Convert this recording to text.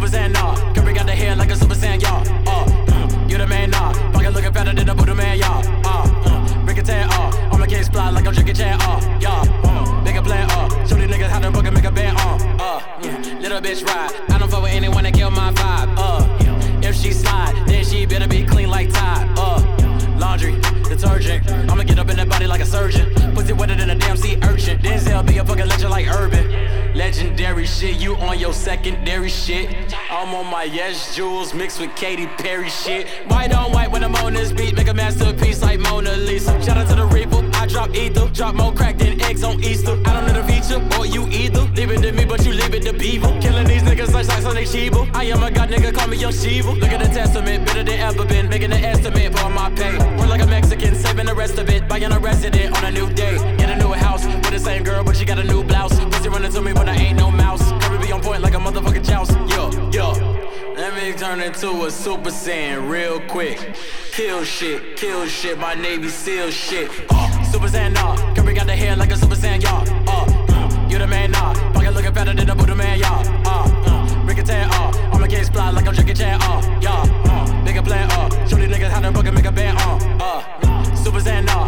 Super Saiyan, nah. Curry got the hair like a Super Saiyan, y'all. You the man, nah. Pocket looking fatter than a Buddha man, y'all. Break a tan, on my case fly like I'm drinking chan, y'all. Make a plan, show these niggas how to book and make a band, little bitch ride. I don't fuck with anyone that kill my vibe, if she slide, then she better be clean like Tide, laundry, detergent. I'ma get up in that body like a surgeon. Pussy wetter than a damn sea urchin. Denzel be a fucking legend like Urban. Legendary shit, you on your secondary shit. I'm on my Yes Jules mixed with Katy Perry shit. White on white when I'm on this beat, make a masterpiece like Mona Lisa. Shout out to the Reaper, I drop ether, drop more crack than eggs on Easter. I don't know the feature, or you either. Leave it to me, but you leave it to Beaver. Killing these niggas like Sonic Shiva. I am a god nigga, call me Young Shiva. Look at the testament, better than ever been. Making an estimate for my pay. Work like a Mexican, saving the rest of it. Buying a resident on a new day. Get a new house with the same girl, but she got a new blouse. Pussy running to me, but I ain't no mouse. Curry be on point like a motherfucking joust. Yo. Let me turn into a Super Saiyan real quick. Kill shit, my Navy SEAL shit. Super Saiyan, nah. Curry got the hair like a Super Saiyan, y'all. You the man, nah. Pocket looking fatter than a Buddha man, y'all. Break a tan, on my case fly like I'm drinking chan, y'all. Make a plan, show these niggas how to book and make a band, Super Saiyan, nah.